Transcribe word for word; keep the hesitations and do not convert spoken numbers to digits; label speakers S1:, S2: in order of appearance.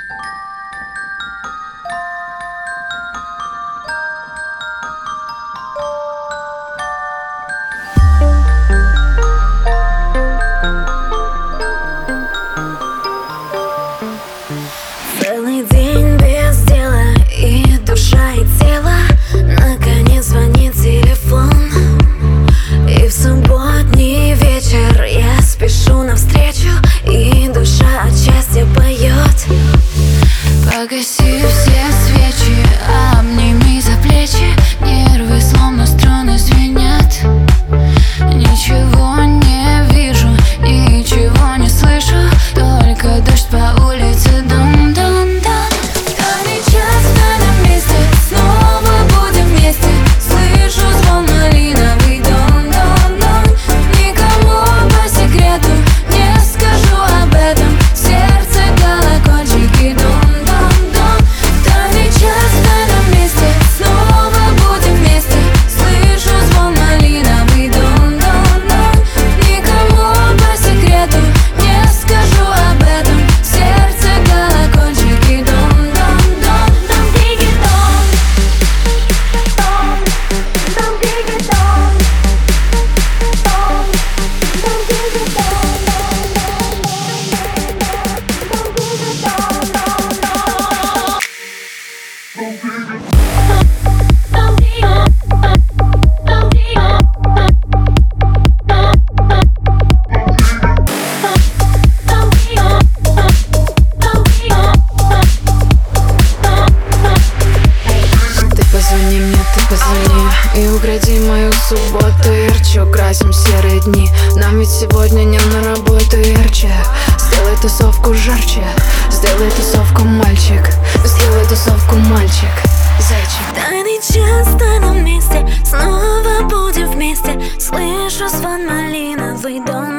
S1: Целый день без дела, и душа, и тело. Наконец звонит телефон, и в субботний вечер я спешу навстречу, и душа от счастья поет.
S2: Погаси все свечи, обними за плечи. Нервы словно струны звенят. Ничего не вижу, ничего не слышу, только дождь по улице. Дум-дум-дум. Второй час в этом месте, снова будем вместе. Слышу звон малиновый. Дум-дум-дум. Никому по секрету не скажу об этом. Сердце колокольчики. Дум-дум-дум. Второй час в этом месте, снова будем вместе. Слышу звон малиновый. Дум-дум-дум. Никому по секрету не скажу об этом. Сердце колокольчики. Дум-дум-дум. Дум-диги-дум. Дум-диги-дум.
S3: Ты позвони мне, ты позвони и укради мою субботу ярче. Украсим серые дни, нам ведь сегодня не на работу ярче. Сделай тусовку жарче, сделай тусовку мальчик, сделай тусовку мальчик, зайчик.
S1: Тайный час в тайном месте, снова будем вместе. Слышу звон малиновый. Дом